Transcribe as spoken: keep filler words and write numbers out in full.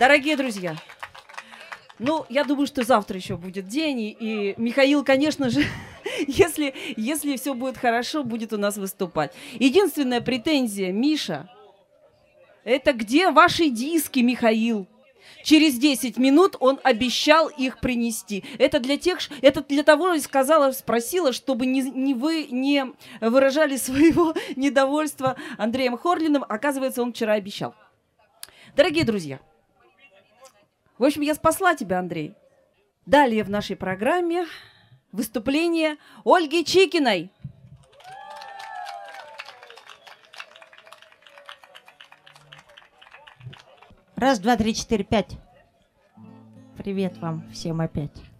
Дорогие друзья, ну, я думаю, что завтра еще будет день, и, и Михаил, конечно же, если, если все будет хорошо, будет у нас выступать. Единственная претензия, Миша, это где ваши диски, Михаил? Через десять минут он обещал их принести. Это для тех, это для того, сказала, спросила, чтобы не, не вы не выражали своего недовольства Андреем Хорлиным. Оказывается, он вчера обещал. Дорогие друзья, в общем, я спасла тебя, Андрей. Далее в нашей программе выступление Ольги Чикиной. Раз, два, три, четыре, пять. Привет вам всем опять.